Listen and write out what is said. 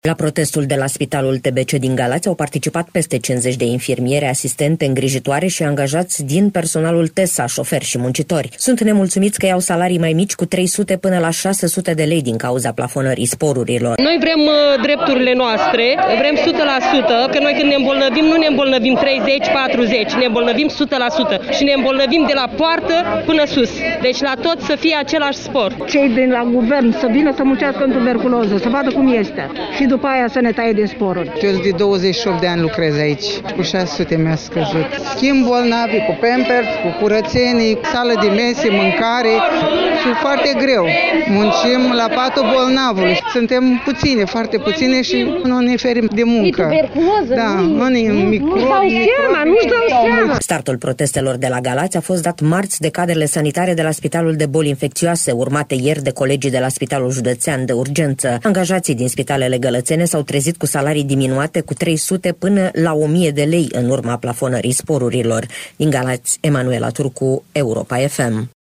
La protestul de la Spitalul TBC din Galați au participat peste 50 de infirmiere, asistente, îngrijitoare și angajați din personalul TESA, șoferi și muncitori. Sunt nemulțumiți că iau salarii mai mici cu 300 până la 600 de lei din cauza plafonării sporurilor. Noi vrem drepturile noastre, vrem 100%, că noi când ne îmbolnăvim, nu ne îmbolnăvim 30-40, ne îmbolnăvim 100% și ne îmbolnăvim de la poartă până sus. Deci la tot să fie același spor. Cei de la guvern să vină să muncească în tuberculoză, să vadă cum este. Și după aia să ne taie din sporuri. Eu de 28 de ani lucrez aici. Cu 600 mi-a scăzut. Schimb bolnavi cu Pampers, cu curățenii, sală de mese, mâncare. Și foarte greu. Muncim la patul bolnavului. Suntem puține, foarte puține și nu ne ferim de muncă. Da, nu-și dau seama. Startul protestelor de la Galați a fost dat marți de cadrele sanitare de la Spitalul de Boli Infecțioase, urmate ieri de colegii de la Spitalul Județean de Urgență. Angajații din spitalele gălățene s-au trezit cu salarii diminuate cu 300 până la 1000 de lei în urma plafonării sporurilor. Din Galați, Emanuela Turcu, Europa FM.